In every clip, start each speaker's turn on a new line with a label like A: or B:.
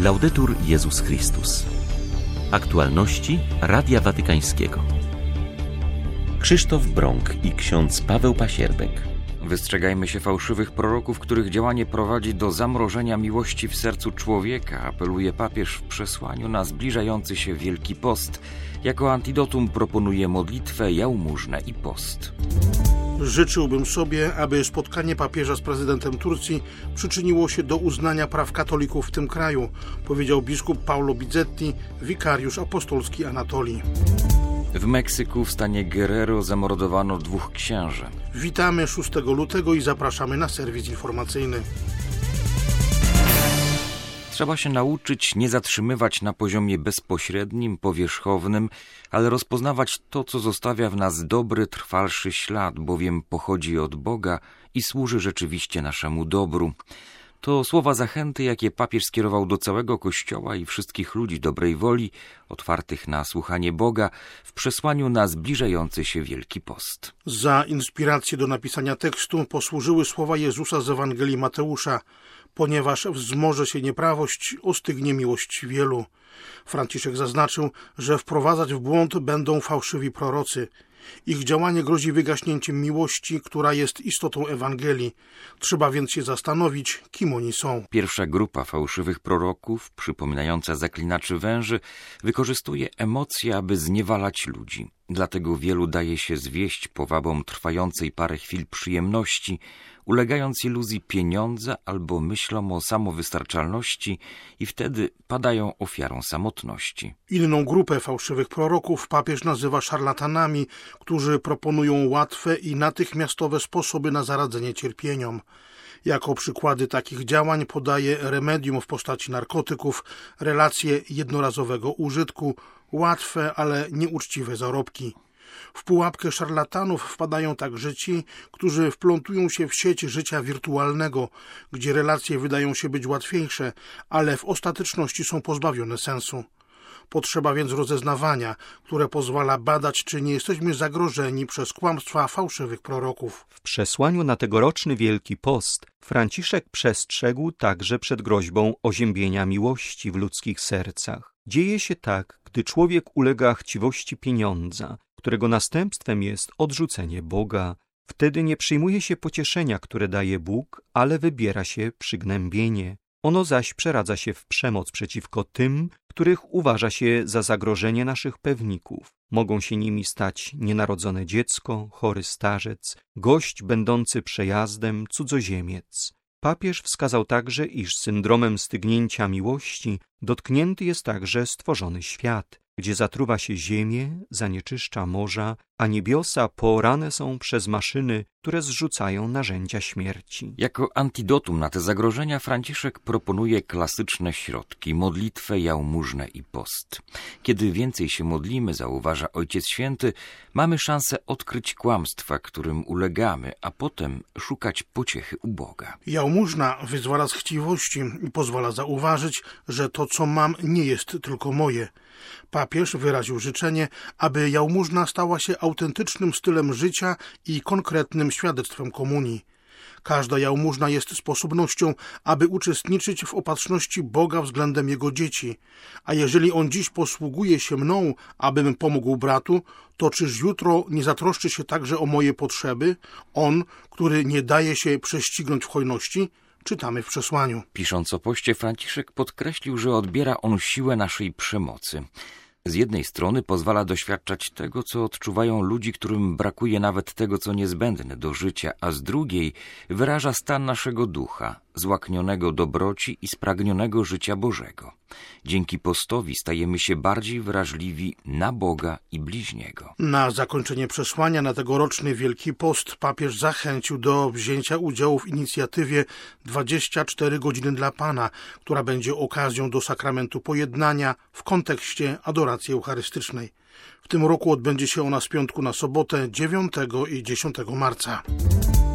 A: Laudetur Jezus Chrystus. Aktualności Radia Watykańskiego. Krzysztof Brąk i ksiądz Paweł Pasierbek.
B: Wystrzegajmy się fałszywych proroków, których działanie prowadzi do zamrożenia miłości w sercu człowieka, apeluje papież w przesłaniu na zbliżający się Wielki Post. Jako antidotum proponuje modlitwę, jałmużnę i post.
C: Życzyłbym sobie, aby spotkanie papieża z prezydentem Turcji przyczyniło się do uznania praw katolików w tym kraju, powiedział biskup Paulo Bizzetti, wikariusz apostolski Anatolii.
B: W Meksyku w stanie Guerrero zamordowano 2 księży.
C: Witamy 6 lutego i zapraszamy na serwis informacyjny.
B: Trzeba się nauczyć nie zatrzymywać na poziomie bezpośrednim, powierzchownym, ale rozpoznawać to, co zostawia w nas dobry, trwalszy ślad, bowiem pochodzi od Boga i służy rzeczywiście naszemu dobru. To słowa zachęty, jakie papież skierował do całego Kościoła i wszystkich ludzi dobrej woli, otwartych na słuchanie Boga, w przesłaniu na zbliżający się Wielki Post.
C: Za inspirację do napisania tekstu posłużyły słowa Jezusa z Ewangelii Mateusza: ponieważ wzmoże się nieprawość, ostygnie miłość wielu. Franciszek zaznaczył, że wprowadzać w błąd będą fałszywi prorocy. Ich działanie grozi wygaśnięciem miłości, która jest istotą Ewangelii. Trzeba więc się zastanowić, kim oni są.
B: Pierwsza grupa fałszywych proroków, przypominająca zaklinaczy węży, wykorzystuje emocje, aby zniewalać ludzi. Dlatego wielu daje się zwieść powabom trwającej parę chwil przyjemności, ulegając iluzji pieniądza albo myślom o samowystarczalności i wtedy padają ofiarą samotności.
C: Inną grupę fałszywych proroków papież nazywa szarlatanami, którzy proponują łatwe i natychmiastowe sposoby na zaradzenie cierpieniom. Jako przykłady takich działań podaje remedium w postaci narkotyków, relacje jednorazowego użytku, łatwe, ale nieuczciwe zarobki. W pułapkę szarlatanów wpadają także ci, którzy wplątują się w sieć życia wirtualnego, gdzie relacje wydają się być łatwiejsze, ale w ostateczności są pozbawione sensu. Potrzeba więc rozeznawania, które pozwala badać, czy nie jesteśmy zagrożeni przez kłamstwa fałszywych proroków.
D: W przesłaniu na tegoroczny Wielki Post Franciszek przestrzegł także przed groźbą oziębienia miłości w ludzkich sercach. Dzieje się tak, gdy człowiek ulega chciwości pieniądza, którego następstwem jest odrzucenie Boga. Wtedy nie przyjmuje się pocieszenia, które daje Bóg, ale wybiera się przygnębienie. Ono zaś przeradza się w przemoc przeciwko tym, których uważa się za zagrożenie naszych pewników. Mogą się nimi stać nienarodzone dziecko, chory starzec, gość będący przejazdem, cudzoziemiec. Papież wskazał także, iż syndromem stygnięcia miłości dotknięty jest także stworzony świat, gdzie zatruwa się ziemię, zanieczyszcza morza, a niebiosa poorane są przez maszyny, które zrzucają narzędzia śmierci.
B: Jako antidotum na te zagrożenia Franciszek proponuje klasyczne środki: modlitwę, jałmużnę i post. Kiedy więcej się modlimy, zauważa Ojciec Święty, mamy szansę odkryć kłamstwa, którym ulegamy, a potem szukać pociechy u Boga.
C: Jałmużna wyzwala z chciwości i pozwala zauważyć, że to, co mam, nie jest tylko moje. Papież wyraził życzenie, aby jałmużna stała się autentycznym stylem życia i konkretnym świadectwem komunii. Każda jałmużna jest sposobnością, aby uczestniczyć w opatrzności Boga względem Jego dzieci. A jeżeli On dziś posługuje się mną, abym pomógł bratu, to czyż jutro nie zatroszczy się także o moje potrzeby? On, który nie daje się prześcignąć w hojności? Czytamy w przesłaniu.
B: Pisząc o poście, Franciszek podkreślił, że odbiera on siłę naszej przemocy. Z jednej strony pozwala doświadczać tego, co odczuwają ludzi, którym brakuje nawet tego, co niezbędne do życia, a z drugiej wyraża stan naszego ducha, złaknionego dobroci i spragnionego życia Bożego. Dzięki postowi stajemy się bardziej wrażliwi na Boga i bliźniego.
C: Na zakończenie przesłania na tegoroczny Wielki Post papież zachęcił do wzięcia udziału w inicjatywie 24 godziny dla Pana, która będzie okazją do sakramentu pojednania w kontekście adoracji eucharystycznej. W tym roku odbędzie się ona z piątku na sobotę 9 i 10 marca.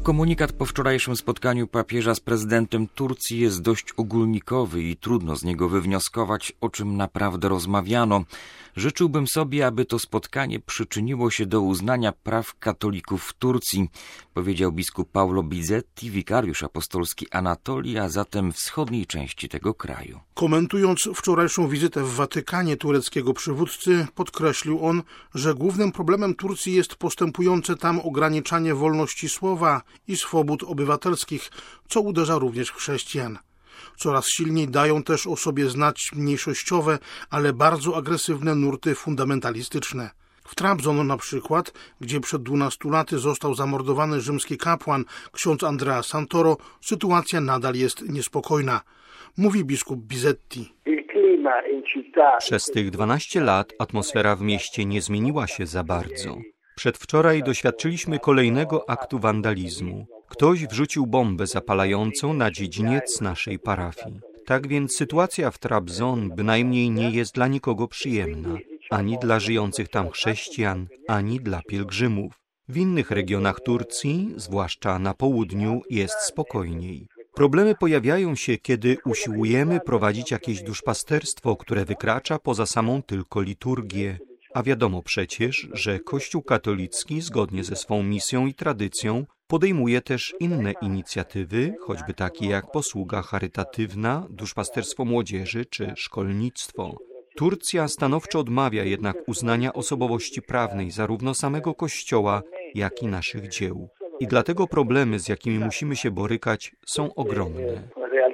B: Komunikat po wczorajszym spotkaniu papieża z prezydentem Turcji jest dość ogólnikowy i trudno z niego wywnioskować, o czym naprawdę rozmawiano. Życzyłbym sobie, aby to spotkanie przyczyniło się do uznania praw katolików w Turcji, powiedział biskup Paolo Bizzetti, wikariusz apostolski Anatolii, a zatem wschodniej części tego kraju.
C: Komentując wczorajszą wizytę w Watykanie tureckiego przywódcy, podkreślił on, że głównym problemem Turcji jest postępujące tam ograniczanie wolności słowa i swobód obywatelskich, co uderza również w chrześcijan. Coraz silniej dają też o sobie znać mniejszościowe, ale bardzo agresywne nurty fundamentalistyczne. W Trabzon na przykład, gdzie przed 12 laty został zamordowany rzymski kapłan ksiądz Andrea Santoro, sytuacja nadal jest niespokojna, mówi biskup Bizzetti.
D: Przez tych 12 lat atmosfera w mieście nie zmieniła się za bardzo. Przedwczoraj doświadczyliśmy kolejnego aktu wandalizmu. Ktoś wrzucił bombę zapalającą na dziedziniec naszej parafii. Tak więc sytuacja w Trabzon bynajmniej nie jest dla nikogo przyjemna. Ani dla żyjących tam chrześcijan, ani dla pielgrzymów. W innych regionach Turcji, zwłaszcza na południu, jest spokojniej. Problemy pojawiają się, kiedy usiłujemy prowadzić jakieś duszpasterstwo, które wykracza poza samą tylko liturgię. A wiadomo przecież, że Kościół katolicki, zgodnie ze swą misją i tradycją, podejmuje też inne inicjatywy, choćby takie jak posługa charytatywna, duszpasterstwo młodzieży czy szkolnictwo. Turcja stanowczo odmawia jednak uznania osobowości prawnej zarówno samego Kościoła, jak i naszych dzieł. I dlatego problemy, z jakimi musimy się borykać, są ogromne.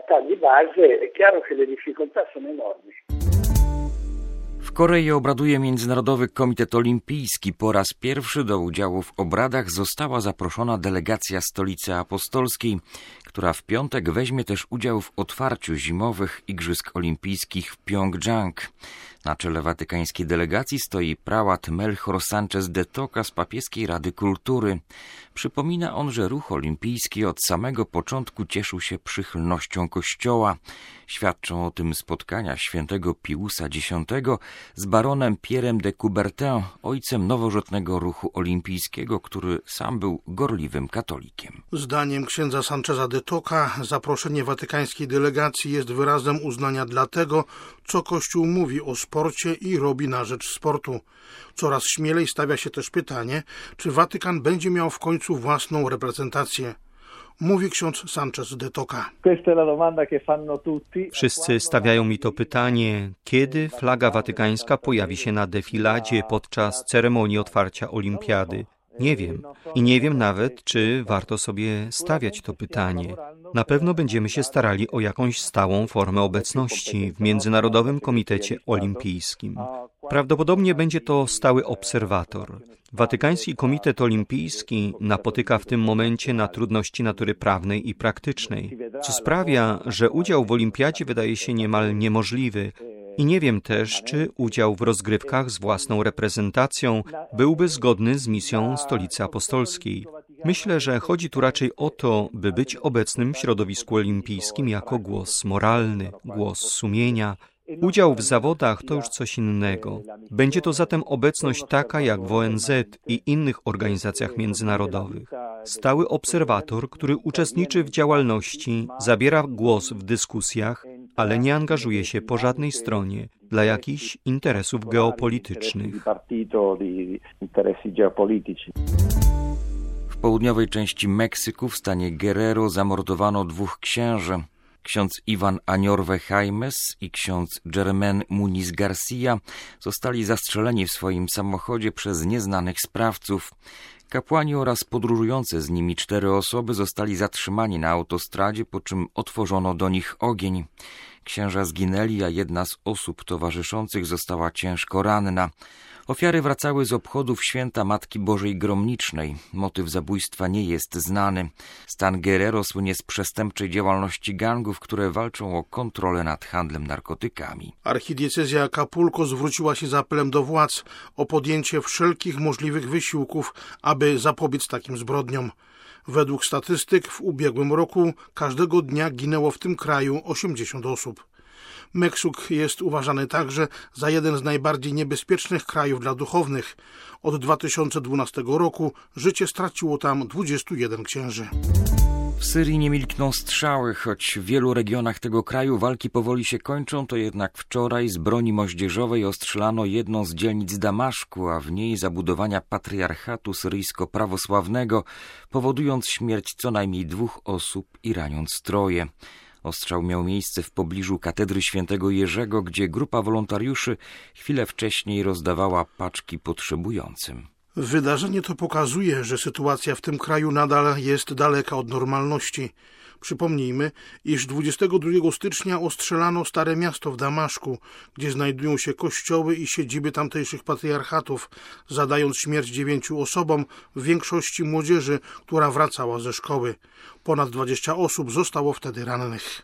B: W Korei obraduje Międzynarodowy Komitet Olimpijski. Po raz pierwszy do udziału w obradach została zaproszona delegacja Stolicy Apostolskiej, która w piątek weźmie też udział w otwarciu zimowych Igrzysk Olimpijskich w Pjongczang. Na czele watykańskiej delegacji stoi prałat Melchor Sanchez de Toca z Papieskiej Rady Kultury. Przypomina on, że ruch olimpijski od samego początku cieszył się przychylnością Kościoła. Świadczą o tym spotkania świętego Piusa X z baronem Pierrem de Coubertin, ojcem nowożytnego ruchu olimpijskiego, który sam był gorliwym katolikiem.
C: Zdaniem księdza Sancheza de Toca zaproszenie watykańskiej delegacji jest wyrazem uznania dla tego, co Kościół mówi o sporcie i robi na rzecz sportu. Coraz śmielej stawia się też pytanie, czy Watykan będzie miał w końcu własną reprezentację. Mówi ksiądz Sanchez de Toca.
D: Wszyscy stawiają mi to pytanie, kiedy flaga watykańska pojawi się na defiladzie podczas ceremonii otwarcia olimpiady. Nie wiem. I nie wiem nawet, czy warto sobie stawiać to pytanie. Na pewno będziemy się starali o jakąś stałą formę obecności w Międzynarodowym Komitecie Olimpijskim. Prawdopodobnie będzie to stały obserwator. Watykański Komitet Olimpijski napotyka w tym momencie na trudności natury prawnej i praktycznej, co sprawia, że udział w olimpiadzie wydaje się niemal niemożliwy. I nie wiem też, czy udział w rozgrywkach z własną reprezentacją byłby zgodny z misją Stolicy Apostolskiej. Myślę, że chodzi tu raczej o to, by być obecnym w środowisku olimpijskim jako głos moralny, głos sumienia. Udział w zawodach to już coś innego. Będzie to zatem obecność taka jak w ONZ i innych organizacjach międzynarodowych. Stały obserwator, który uczestniczy w działalności, zabiera głos w dyskusjach, ale nie angażuje się po żadnej stronie dla jakichś interesów geopolitycznych.
B: W południowej części Meksyku w stanie Guerrero zamordowano 2 księży. Ksiądz Iwan Añorve Jaimes i ksiądz Germán Muniz García zostali zastrzeleni w swoim samochodzie przez nieznanych sprawców. Kapłani oraz podróżujące z nimi 4 osoby zostali zatrzymani na autostradzie, po czym otworzono do nich ogień. Księża zginęli, a jedna z osób towarzyszących została ciężko ranna. Ofiary wracały z obchodów święta Matki Bożej Gromnicznej. Motyw zabójstwa nie jest znany. Stan Guerrero słynie z przestępczej działalności gangów, które walczą o kontrolę nad handlem narkotykami.
C: Archidiecezja Acapulco zwróciła się z apelem do władz o podjęcie wszelkich możliwych wysiłków, aby zapobiec takim zbrodniom. Według statystyk w ubiegłym roku każdego dnia ginęło w tym kraju 80 osób. Meksyk jest uważany także za jeden z najbardziej niebezpiecznych krajów dla duchownych. Od 2012 roku życie straciło tam 21 księży.
B: W Syrii nie milkną strzały, choć w wielu regionach tego kraju walki powoli się kończą, to jednak wczoraj z broni moździerzowej ostrzelano jedną z dzielnic Damaszku, a w niej zabudowania patriarchatu syryjsko-prawosławnego, powodując śmierć co najmniej 2 osób i raniąc 3. Ostrzał miał miejsce w pobliżu katedry świętego Jerzego, gdzie grupa wolontariuszy chwilę wcześniej rozdawała paczki potrzebującym.
C: Wydarzenie to pokazuje, że sytuacja w tym kraju nadal jest daleka od normalności. Przypomnijmy, iż 22 stycznia ostrzelano Stare Miasto w Damaszku, gdzie znajdują się kościoły i siedziby tamtejszych patriarchatów, zadając śmierć 9 osobom, w większości młodzieży, która wracała ze szkoły. Ponad 20 osób zostało wtedy rannych.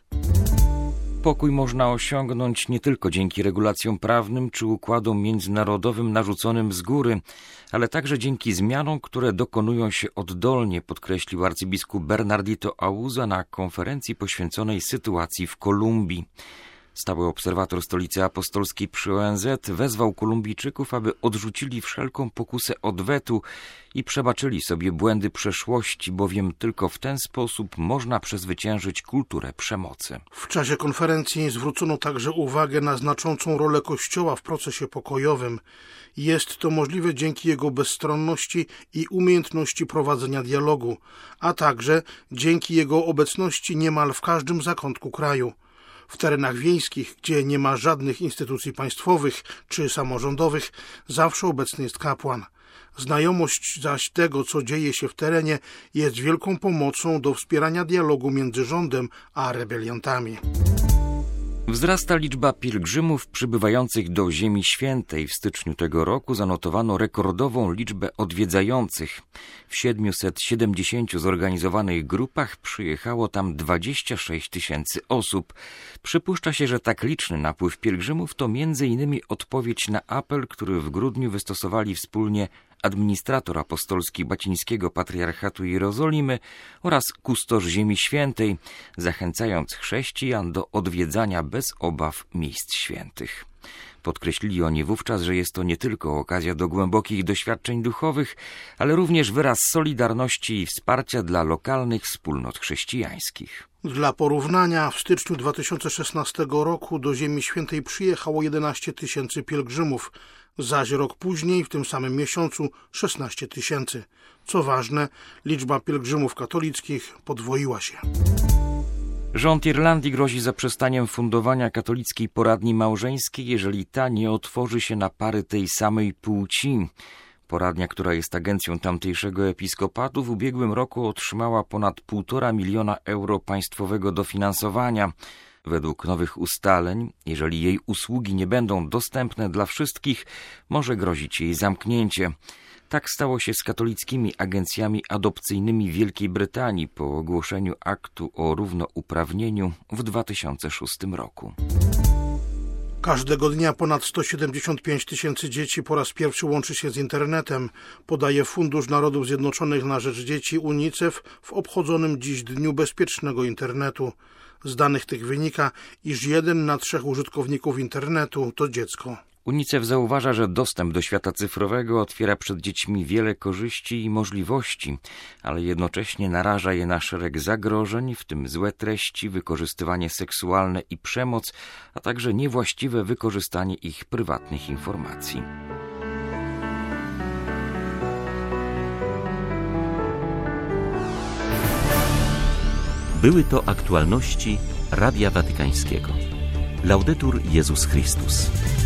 B: Pokój można osiągnąć nie tylko dzięki regulacjom prawnym czy układom międzynarodowym narzuconym z góry, ale także dzięki zmianom, które dokonują się oddolnie, podkreślił arcybiskup Bernardito Auza na konferencji poświęconej sytuacji w Kolumbii. Stały obserwator Stolicy Apostolskiej przy ONZ wezwał Kolumbijczyków, aby odrzucili wszelką pokusę odwetu i przebaczyli sobie błędy przeszłości, bowiem tylko w ten sposób można przezwyciężyć kulturę przemocy.
C: W czasie konferencji zwrócono także uwagę na znaczącą rolę Kościoła w procesie pokojowym. Jest to możliwe dzięki jego bezstronności i umiejętności prowadzenia dialogu, a także dzięki jego obecności niemal w każdym zakątku kraju. W terenach wiejskich, gdzie nie ma żadnych instytucji państwowych czy samorządowych, zawsze obecny jest kapłan. Znajomość zaś tego, co dzieje się w terenie, jest wielką pomocą do wspierania dialogu między rządem a rebeliantami.
B: Wzrasta liczba pielgrzymów przybywających do Ziemi Świętej. W styczniu tego roku zanotowano rekordową liczbę odwiedzających. W 770 zorganizowanych grupach przyjechało tam 26 000 osób. Przypuszcza się, że tak liczny napływ pielgrzymów to m.in. odpowiedź na apel, który w grudniu wystosowali wspólnie administrator apostolski Łacińskiego Patriarchatu Jerozolimy oraz kustosz Ziemi Świętej, zachęcając chrześcijan do odwiedzania bez obaw miejsc świętych. Podkreślili oni wówczas, że jest to nie tylko okazja do głębokich doświadczeń duchowych, ale również wyraz solidarności i wsparcia dla lokalnych wspólnot chrześcijańskich.
C: Dla porównania, w styczniu 2016 roku do Ziemi Świętej przyjechało 11 000 pielgrzymów, zaś rok później, w tym samym miesiącu, 16 000. Co ważne, liczba pielgrzymów katolickich podwoiła się.
B: Rząd Irlandii grozi zaprzestaniem fundowania katolickiej poradni małżeńskiej, jeżeli ta nie otworzy się na pary tej samej płci. Poradnia, która jest agencją tamtejszego episkopatu, w ubiegłym roku otrzymała ponad 1,5 miliona euro państwowego dofinansowania. Według nowych ustaleń, jeżeli jej usługi nie będą dostępne dla wszystkich, może grozić jej zamknięcie. Tak stało się z katolickimi agencjami adopcyjnymi w Wielkiej Brytanii po ogłoszeniu aktu o równouprawnieniu w 2006 roku.
C: Każdego dnia ponad 175 000 dzieci po raz pierwszy łączy się z internetem, podaje Fundusz Narodów Zjednoczonych na rzecz Dzieci UNICEF w obchodzonym dziś Dniu Bezpiecznego Internetu. Z danych tych wynika, iż 1 na 3 użytkowników internetu to dziecko.
B: UNICEF zauważa, że dostęp do świata cyfrowego otwiera przed dziećmi wiele korzyści i możliwości, ale jednocześnie naraża je na szereg zagrożeń, w tym złe treści, wykorzystywanie seksualne i przemoc, a także niewłaściwe wykorzystanie ich prywatnych informacji.
A: Były to aktualności Radia Watykańskiego. Laudetur Jezus Chrystus.